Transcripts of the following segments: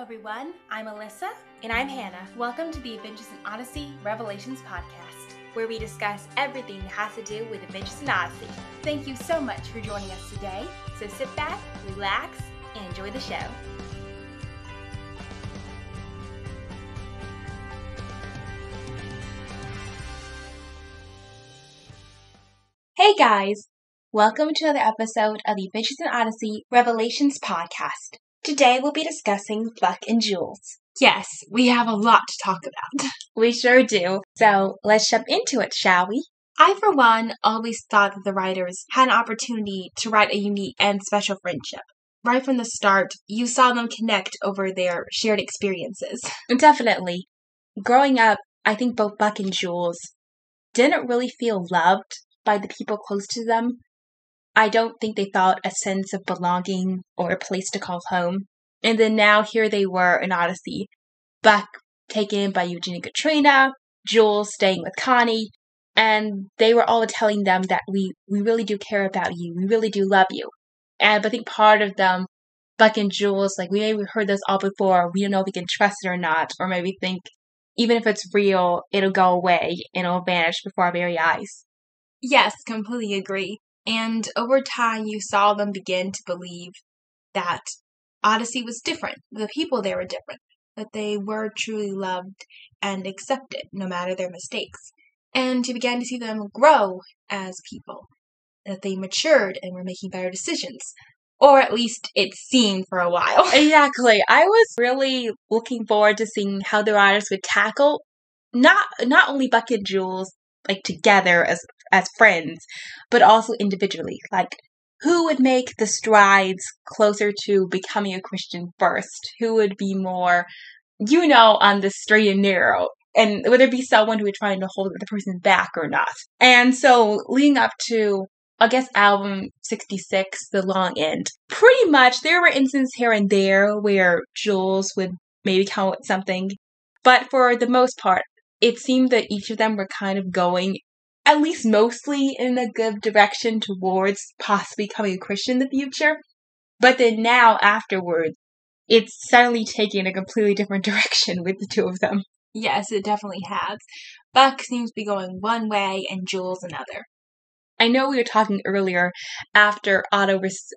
everyone. I'm Alyssa. And I'm Hannah. Welcome to the Adventures in Odyssey Revelations podcast, where we discuss everything that has to do with Adventures in Odyssey. Thank you so much for joining us today. So sit back, relax, and enjoy the show. Hey guys! Welcome to another episode of the Adventures in Odyssey Revelations podcast. Today we'll be discussing Buck and Jules. Yes, we have a lot to talk about. We sure do. So let's jump into it, shall we? I, for one, always thought that the writers had an opportunity to write a unique and special friendship. Right from the start, you saw them connect over their shared experiences. Definitely. Growing up, I think both Buck and Jules didn't really feel loved by the people close to them. I don't think they felt a sense of belonging or a place to call home. And then now here they were in Odyssey. Buck taken by Eugene and Katrina, Jules staying with Connie, and they were all telling them that we really do care about you, we really do love you. And but I think part of them, Buck and Jules, we maybe heard this all before, we don't know if we can trust it or not, or maybe think even if it's real, it'll go away and it'll vanish before our very eyes. Yes, completely agree. And over time, you saw them begin to believe that Odyssey was different. The people there were different. That they were truly loved and accepted, no matter their mistakes. And you began to see them grow as people. That they matured and were making better decisions. Or at least it seemed for a while. Exactly. I was really looking forward to seeing how the writers would tackle not only Buck and Jules, together as friends, but also individually. Who would make the strides closer to becoming a Christian first? Who would be more, on the straight and narrow? And would there be someone who would try to hold the person back or not? And so, leading up to, album 66, The Long End, pretty much there were instances here and there where Jules would maybe come with something. But for the most part, it seemed that each of them were kind of going, at least mostly, in a good direction towards possibly becoming a Christian in the future. But then now, afterwards, it's suddenly taking a completely different direction with the two of them. Yes, it definitely has. Buck seems to be going one way and Jules another. I know we were talking earlier after Auto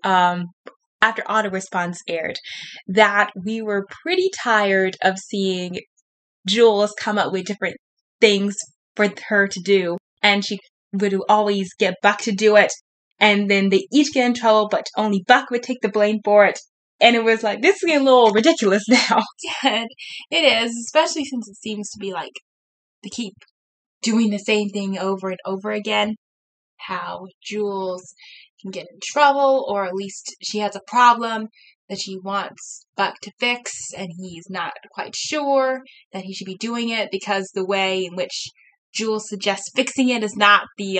Response aired that we were pretty tired of seeing Jules come up with different things for her to do, and she would always get Buck to do it, and then they each get in trouble, but only Buck would take the blame for it, and it was this is getting a little ridiculous now. Yeah, it is, especially since it seems to be they keep doing the same thing over and over again. How Jules can get in trouble, or at least she has a problem that she wants Buck to fix, and he's not quite sure that he should be doing it because the way in which Jules suggests fixing it is not the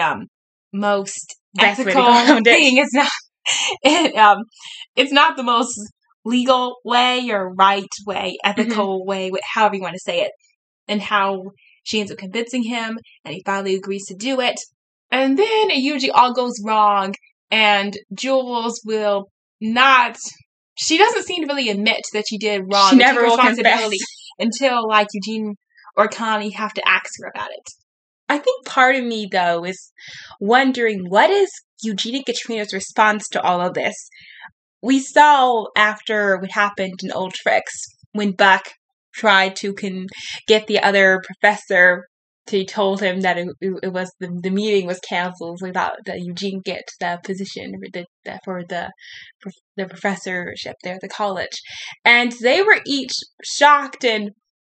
most ethical thing. It's not. It's not the most legal way or right way, ethical way, however you want to say it. And how she ends up convincing him, and he finally agrees to do it. And then it usually all goes wrong, and Jules will not. She doesn't seem to really admit that she did wrong. She never will confess until Eugene or Connie have to ask her about it. I think part of me, though, is wondering what is Eugene and Katrina's response to all of this. We saw after what happened in Old Tricks when Buck tried to get the other professor. He told him that it was the meeting was canceled without that Eugene get the position for the professorship there at the college, and they were each shocked and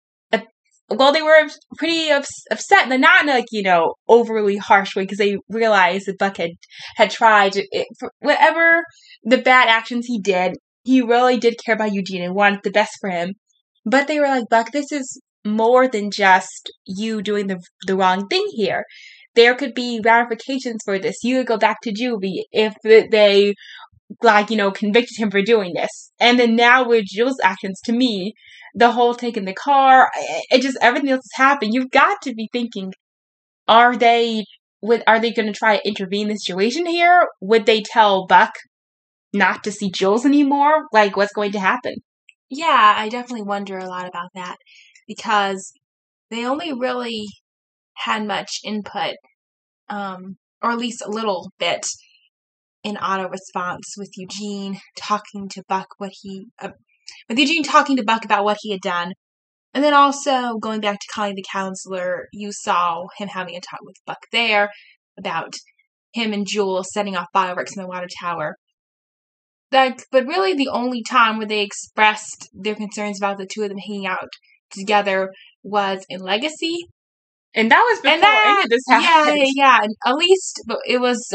they were pretty upset, and not in overly harsh way because they realized that Buck had tried for whatever the bad actions he did. He really did care about Eugene and wanted the best for him, but they were like, Buck, this is more than just you doing the wrong thing here. There could be ramifications for this. You could go back to juvie if they convicted him for doing this. And then now with Jules' actions, to me, the whole taking the car, everything else has happened. You've got to be thinking, are they going to try to intervene in the situation here? Would they tell Buck not to see Jules anymore? What's going to happen? Yeah, I definitely wonder a lot about that because they only really had much input, or at least a little bit in auto response with Eugene talking to Buck with Eugene talking to Buck about what he had done. And then also going back to Connie the counselor, you saw him having a talk with Buck there about him and Jules setting off fireworks in the water tower. But really the only time where they expressed their concerns about the two of them hanging out together was in Legacy. And that was before any of this happened. Yeah. And at least it was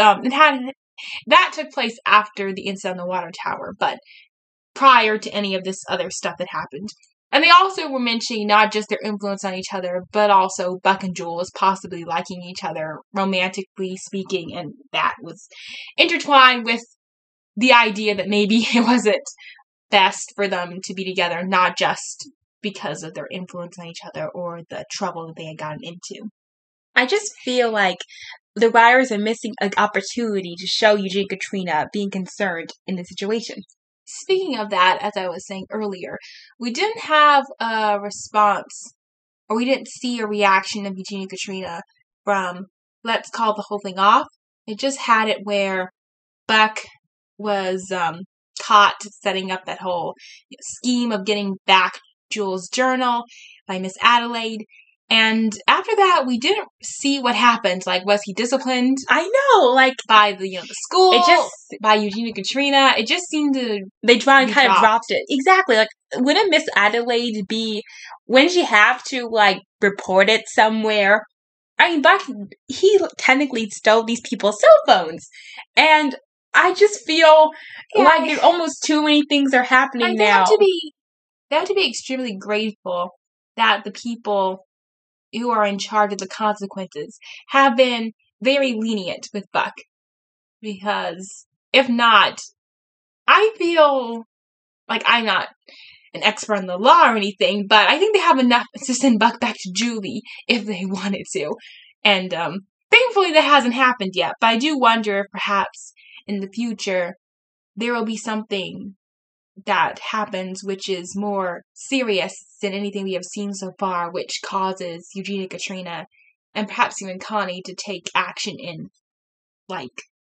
that took place after the incident on the water tower, but prior to any of this other stuff that happened. And they also were mentioning not just their influence on each other, but also Buck and Jules possibly liking each other, romantically speaking, and that was intertwined with the idea that maybe it wasn't best for them to be together, not just because of their influence on each other or the trouble that they had gotten into. I just feel like the writers are missing an opportunity to show Eugene and Katrina being concerned in the situation. Speaking of that, as I was saying earlier, we didn't have a response, or we didn't see a reaction of Eugene and Katrina from Let's Call the Whole Thing Off. It just had it where Buck was caught setting up that whole scheme of getting back Jules' journal by Miss Adelaide. And after that, we didn't see what happened. Like, was he disciplined? I know, like by the school, by Eugene and Katrina. It just seemed to they kind of dropped it. Exactly. Like, wouldn't Miss Adelaide be when she have to like report it somewhere? I mean, Buck, he technically stole these people's cell phones, and I just feel like there's almost too many things are happening now. They have to be extremely grateful that the people who are in charge of the consequences have been very lenient with Buck. Because if not, I feel like I'm not an expert in the law or anything, but I think they have enough to send Buck back to Julie if they wanted to. And thankfully that hasn't happened yet, but I do wonder if perhaps in the future there will be something that happens which is more serious than anything we have seen so far, which causes Eugene and Katrina, and perhaps even Connie, to take action in, like,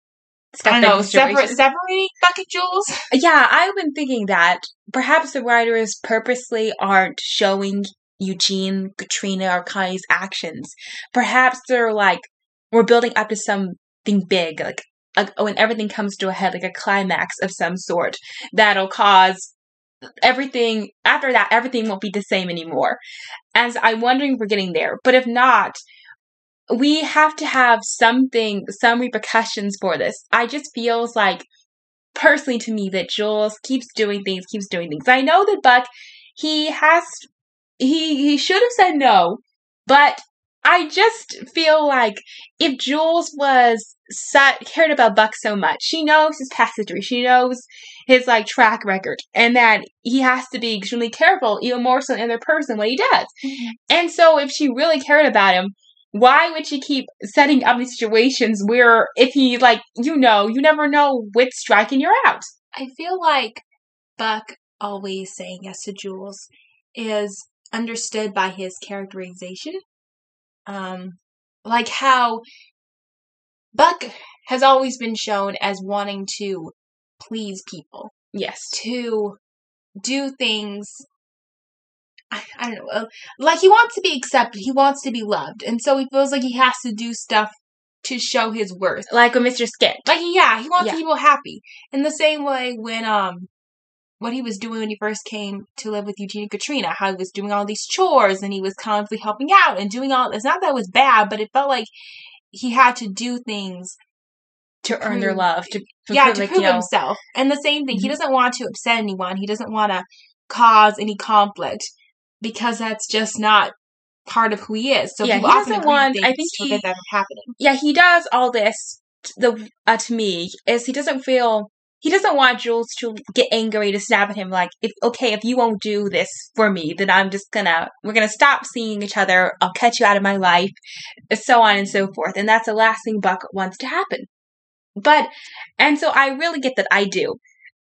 separating Buck and Jules. Yeah, I've been thinking that perhaps the writers purposely aren't showing Eugene, Katrina, or Connie's actions. Perhaps they're like, we're building up to something big, like when everything comes to a head, like a climax of some sort, that'll cause everything, after that, everything won't be the same anymore. As I'm wondering if we're getting there. But if not, we have to have some repercussions for this. I just feels like, personally to me, that Jules keeps doing things. I know that Buck, he should have said no, but I just feel like if Jules cared about Buck so much, she knows his past history, she knows his like track record, and that he has to be extremely careful, even more so than another person, what he does. Mm-hmm. And so if she really cared about him, why would she keep setting up these situations where if he, like, you never know which strike and you're out? I feel like Buck always saying yes to Jules is understood by his characterization. Like how Buck has always been shown as wanting to please people. Yes. To do things, I don't know, like he wants to be accepted, he wants to be loved, and so he feels like he has to do stuff to show his worth. Like with Mr. Skit. Like, he wants people happy. In the same way when, what he was doing when he first came to live with Eugene and Katrina, how he was doing all these chores and he was constantly helping out and doing all this. Not that it was bad, but it felt like he had to do things to earn their love, to prove himself. And the same thing, mm-hmm. He doesn't want to upset anyone. He doesn't want to cause any conflict because that's just not part of who he is. So yeah, he doesn't want. I think that happening. Yeah, he does all this. To me is he doesn't want Jules to get angry, to snap at him like, if you won't do this for me, then we're gonna stop seeing each other, I'll cut you out of my life, so on and so forth. And that's the last thing Buck wants to happen. And so I really get that, I do.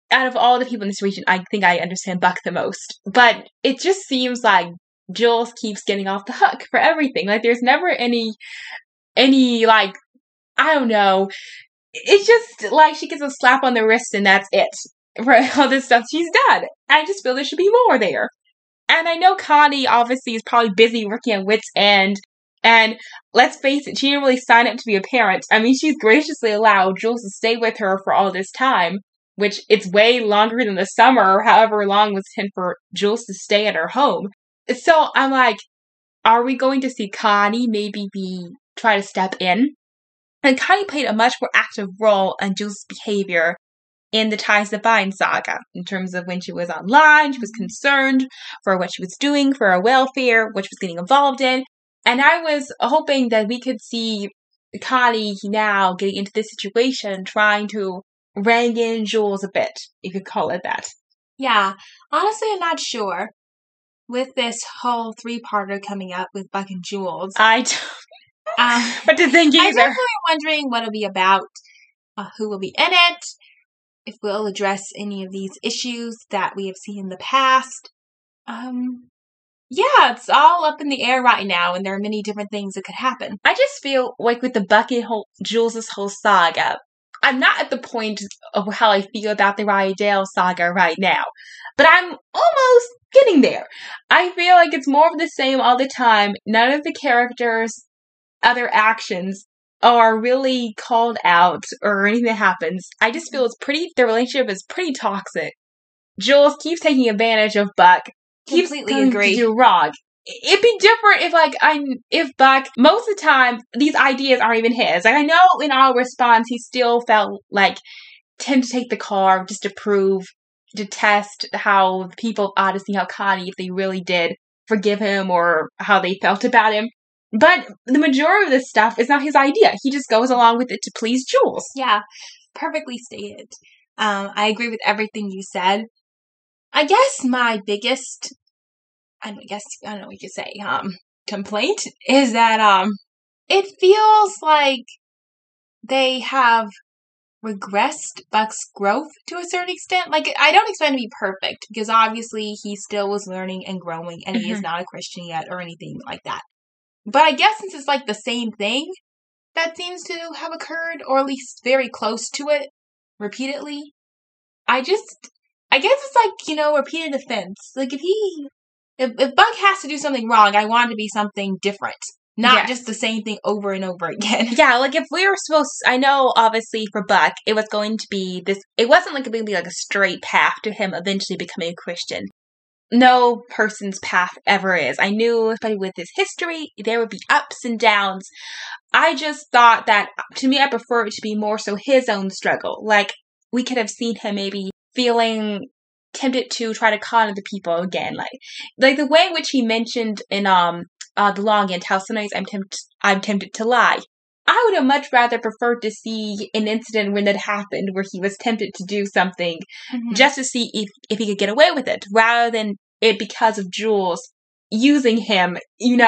out of all the people in this region, I think I understand Buck the most. But it just seems like Jules keeps getting off the hook for everything. Like, there's never any, like, I don't know. It's just like she gets a slap on the wrist and that's it. For all this stuff she's done. I just feel there should be more there. And I know Connie obviously is probably busy working at Wit's End. And let's face it, she didn't really sign up to be a parent. I mean, she's graciously allowed Jules to stay with her for all this time, which it's way longer than the summer, or however long it was intended for Jules to stay at her home. So I'm like, are we going to see Connie maybe try to step in? And Connie played a much more active role in Jules' behavior in the Ties That Bind saga, in terms of when she was online, she was concerned for what she was doing, for her welfare, what she was getting involved in. And I was hoping that we could see Connie now getting into this situation, trying to rein in Jules a bit, if you call it that. Yeah, honestly, I'm not sure. With this whole 3-parter coming up with Buck and Jules, What to think either. I'm definitely wondering what it'll be about, who will be in it, if we'll address any of these issues that we have seen in the past. Yeah, it's all up in the air right now, and there are many different things that could happen. I just feel like with the Buck and Jules' whole saga, I'm not at the point of how I feel about the Rydell saga right now, but I'm almost getting there. I feel like it's more of the same all the time. None of the characters' other actions are really called out or anything that happens. I just feel the relationship is pretty toxic. Jules keeps taking advantage of Buck. Keeps Completely agree. To do wrong. It'd be different if Buck, most of the time, these ideas aren't even his. Like, I know in our response, he still felt like tempted to take the car just to test how the people of Odyssey, how Connie, if they really did forgive him or how they felt about him. But the majority of this stuff is not his idea. He just goes along with it to please Jules. Yeah, perfectly stated. I agree with everything you said. I guess my biggest, I don't know what you could say, complaint is that, it feels like they have regressed Buck's growth to a certain extent. Like, I don't expect him to be perfect, because obviously he still was learning and growing, and he is not a Christian yet or anything like that. But I guess since it's like the same thing that seems to have occurred, or at least very close to it, repeatedly, I guess it's like, repeated offense. Like, if Buck has to do something wrong, I want it to be something different. Not just the same thing over and over again. Yeah, like if we were I know obviously for Buck, it was going to be this, it wasn't like going to be like a straight path to him eventually becoming a Christian. No person's path ever is. I knew, especially with his history, there would be ups and downs. I just thought that, to me, I prefer it to be more so his own struggle. Like, we could have seen him maybe feeling tempted to try to con other people again. Like the way in which he mentioned in the Long End, how sometimes I'm tempted to lie. I would have much rather preferred to see an incident when it happened where he was tempted to do something just to see if he could get away with it, rather than it because of Jules using him.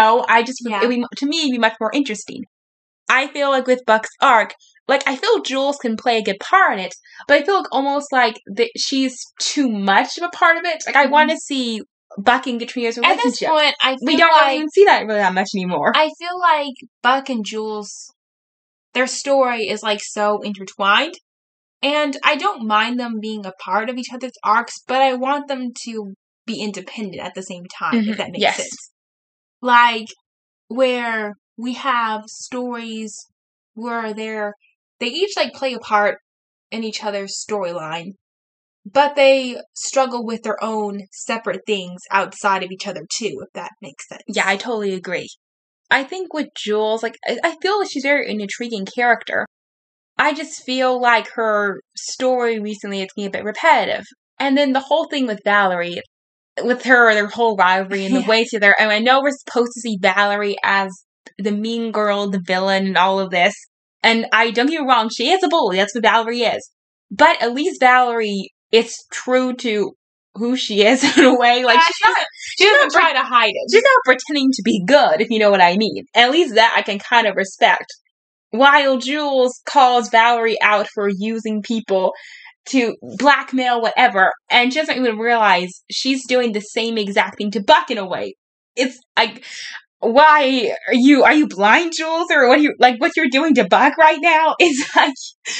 To me, it'd be much more interesting. I feel like with Buck's arc, I feel Jules can play a good part in it, but I feel like almost like she's too much of a part of it. Like, I want to see Buck and Katrina's relationship. At this point, I feel we don't really even see that really that much anymore. I feel like Buck and Jules, their story is so intertwined, and I don't mind them being a part of each other's arcs, but I want them to be independent at the same time, if that makes sense. Like, where we have stories where they each play a part in each other's storyline, but they struggle with their own separate things outside of each other too, if that makes sense. Yeah, I totally agree. I think with Jules, I feel like she's an intriguing character. I just feel like her story recently is getting a bit repetitive. And then the whole thing with Valerie, with their whole rivalry and the way together. And I know we're supposed to see Valerie as the mean girl, the villain, and all of this. And don't get me wrong, she is a bully. That's what Valerie is. But at least Valerie is true to who she is in a way. She doesn't try to hide it. She's not pretending to be good, if you know what I mean. At least that I can kind of respect. While Jules calls Valerie out for using people to blackmail, whatever. And she doesn't even realize she's doing the same exact thing to Buck in a way. It's like, why are you blind, Jules? Or what what you're doing to Buck right now is like,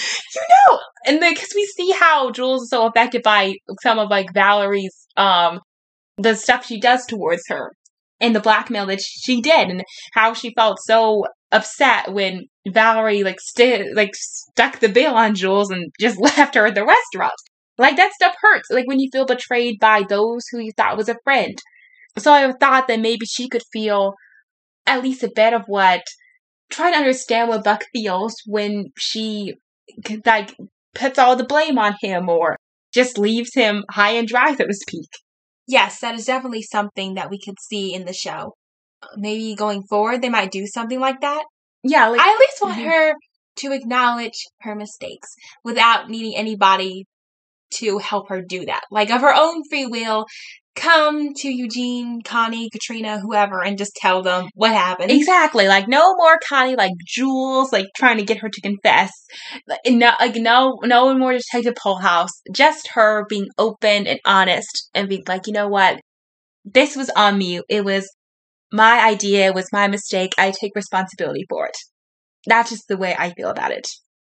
and because we see how Jules is so affected by some of like Valerie's, the stuff she does towards her and the blackmail that she did, and how she felt so upset when Valerie stuck the bill on Jules and just left her at the restaurant. Like, that stuff hurts. Like, when you feel betrayed by those who you thought was a friend. So I thought that maybe she could feel at least a bit of try to understand what Buck feels when she, like, puts all the blame on him or just leaves him high and dry, so to speak. Yes, that is definitely something that we could see in the show. Maybe going forward, they might do something like that. Yeah, I at least want her to acknowledge her mistakes without needing anybody to help her do that. Like, of her own free will, come to Eugene, Connie, Katrina, whoever, and just tell them what happened. Exactly. Like, no more Connie, like, Jules, like, trying to get her to confess. No more Detective Polehouse. Just her being open and honest and being like, you know what? This was on me. It was my idea. It was my mistake. I take responsibility for it. That's just the way I feel about it.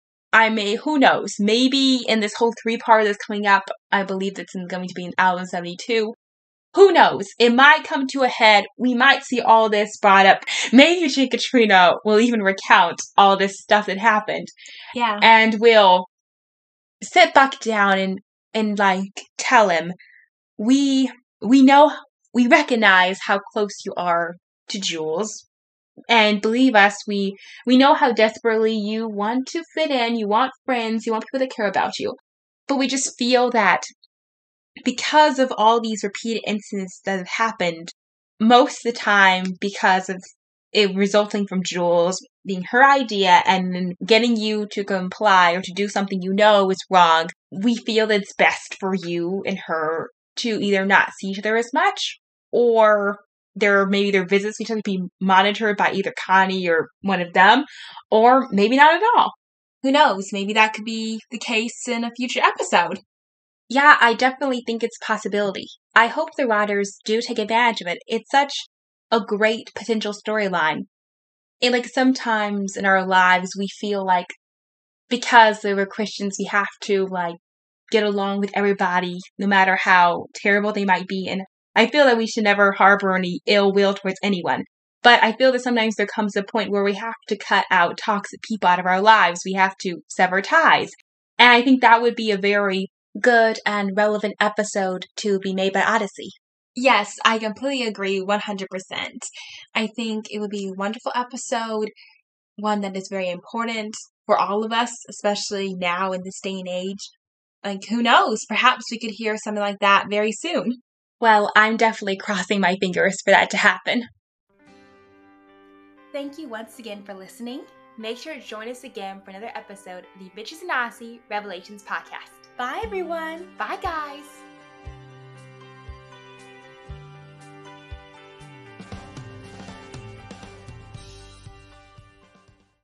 Who knows? Maybe in this whole 3-part that's coming up, I believe that's going to be in album 72. Who knows? It might come to a head. We might see all this brought up. Maybe Eugene Katrina will even recount all this stuff that happened. Yeah. And we'll sit Buck down and like tell him, we recognize how close you are to Jules. And believe us, we know how desperately you want to fit in, you want friends, you want people that care about you. But we just feel that because of all these repeated incidents that have happened, most of the time because of it resulting from Jules being her idea and then getting you to comply or to do something you know is wrong, we feel that it's best for you and her to either not see each other as much, or maybe their visits to each other be monitored by either Connie or one of them, or maybe not at all. Who knows? Maybe that could be the case in a future episode. Yeah, I definitely think it's a possibility. I hope the writers do take advantage of it. It's such a great potential storyline. And like, sometimes in our lives we feel like because we're Christians we have to like get along with everybody no matter how terrible they might be, and I feel that we should never harbor any ill will towards anyone. But I feel that sometimes there comes a point where we have to cut out toxic people out of our lives. We have to sever ties. And I think that would be a very good and relevant episode to be made by Odyssey. Yes, I completely agree 100%. I think it would be a wonderful episode, one that is very important for all of us, especially now in this day and age. Like, who knows? Perhaps we could hear something like that very soon. Well, I'm definitely crossing my fingers for that to happen. Thank you once again for listening. Make sure to join us again for another episode of the Bitches and Odyssey Revelations podcast. Bye, everyone. Bye, guys.